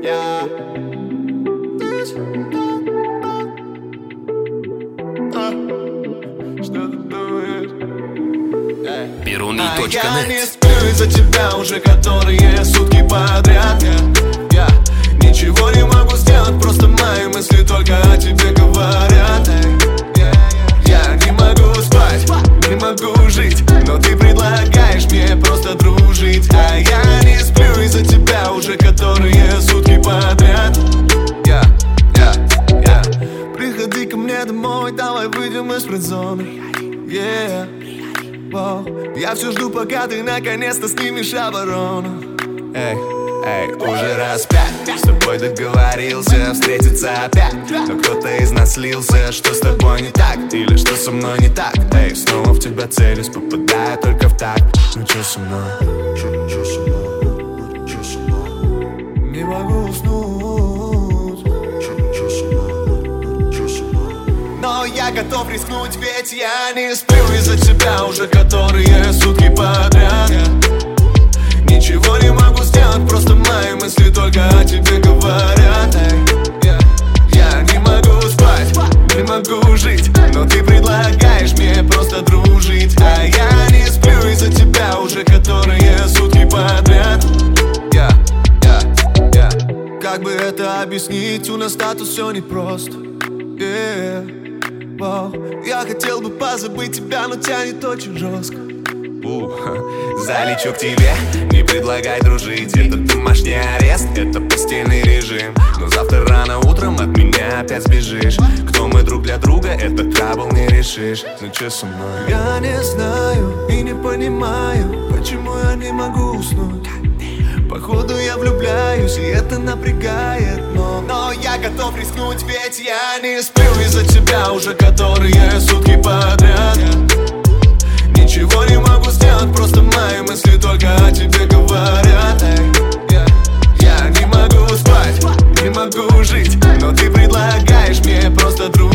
Что ты думаешь? Перуны.нет. Я не сплю из-за тебя уже которые сутки подряд. Я ничего не могу сделать, просто мои мысли только о тебе говорят. Я не могу спать, не могу жить, но ты предлагаешь мне просто дружить. А я не сплю из-за тебя уже которые сутки подряд. Приходи ко мне домой, давай выйдем из френд-зоны. Я все жду, пока ты наконец-то снимешь оборону. Эй, уже раз 5 с тобой договорился встретиться опять, но кто-то из нас слился. Что с тобой не так? Или что со мной не так? Эй, снова в тебя целюсь, попадая только в такт. Ну чё со мной? Чё со мной? Чё со мной? Не могу уснуть. Чё со мной? Чё со мной? Но я готов рискнуть, ведь я не сплю из-за тебя уже которые сутки подряд. Ничего не могу сделать, просто мои мысли только о тебе говорят. Я не могу спать, не могу жить, но ты предлагаешь мне просто дружить. А я не сплю из-за тебя уже которые сутки подряд. Как бы это объяснить, у нас статус все непросто. Я хотел бы позабыть тебя, но тянет очень жестко. Залечу к тебе, не предлагай дружить. Это домашний арест, это постельный режим. Но завтра рано утром от меня опять сбежишь. Кто мы друг для друга, это трабл не решишь. Ну чё со мной? Я не знаю и не понимаю, почему я не могу уснуть. Походу я влюбляюсь, и это напрягает, но я готов рискнуть, ведь я не сплю из-за тебя уже которые сутки подряд. Ничего не могу сделать, просто мои мысли только о тебе говорят. Я не могу спать, не могу жить, но ты предлагаешь мне просто дружить.